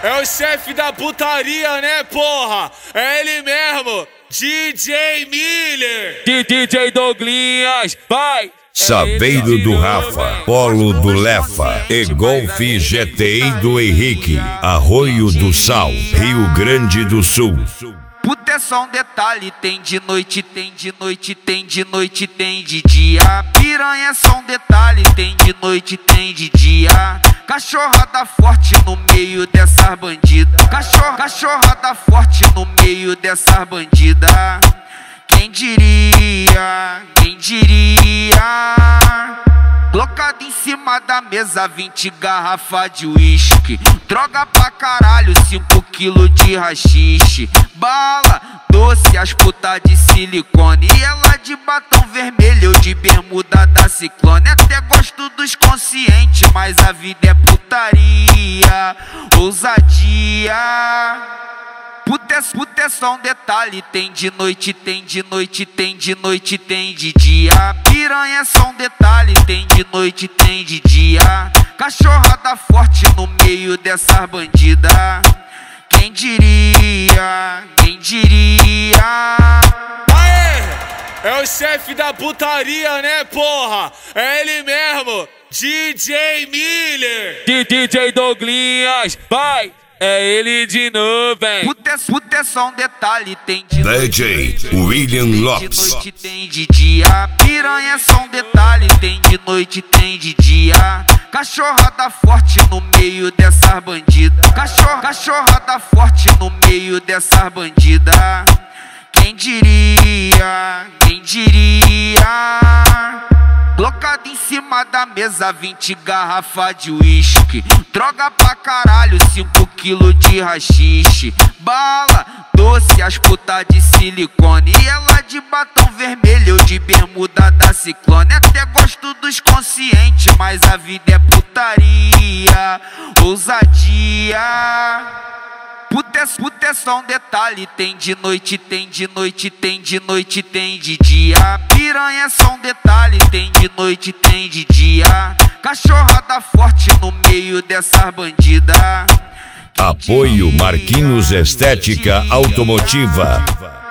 É o chefe da putaria, né, porra? É ele mesmo, DJ Miller. DJ Douglinhas, vai! Saveiro do Rafa, Polo do Lefa e Golf GTI do Henrique, Arroio do Sal, Rio Grande do Sul. Puta, é só um detalhe, tem de noite, tem de noite, tem de noite, tem de dia. Piranha é só um detalhe, tem de noite, tem de dia. Cachorrada forte no meio dessas bandidas. Cachorrada forte no meio dessas bandidas. Quem diria, quem diria? Colocado em cima da mesa 20 garrafas de uísque. Droga pra caralho, 5 quilos de rachixe. Bala, doce, as putas de silicone. E ela de batom vermelho, eu de bermuda da Ciclone. Até gosto dos conscientes, mas a vida é putaria, ousadia. Puta, é só um detalhe, tem de noite, tem de noite, tem de noite, tem de dia. Piranha é só um detalhe, tem de noite, tem de dia. Cachorrada forte no meio dessas bandidas. Quem diria, quem diria? Aê! É o chefe da putaria, né, porra? É ele mesmo, DJ Miller. DJ Douglinhas, vai! É ele de novo, hein? Puta, é só um detalhe, tem de noite, DJ William Lopes. Tem de noite, tem de dia. Piranha é só um detalhe, tem de noite, tem de dia. Cachorrada forte no meio dessas bandidas. Cachorrada forte no meio dessas bandidas. Quem diria, quem diria? Colocado em cima da mesa 20 garrafas de uísque. Droga pra caralho, 5 quilos de rachixe. Bala, doce, as putas de silicone. E ela de batom vermelho, eu de bermuda da Ciclone. Até gosto dos conscientes, mas a vida é putaria, ousadia. Puta, é só um detalhe, tem de noite, tem de noite, tem de noite, tem de dia. Piranha é só um detalhe, tem de noite, tem de dia. Cachorrada forte no meio dessas bandidas. Apoio Marquinhos Estética Automotiva.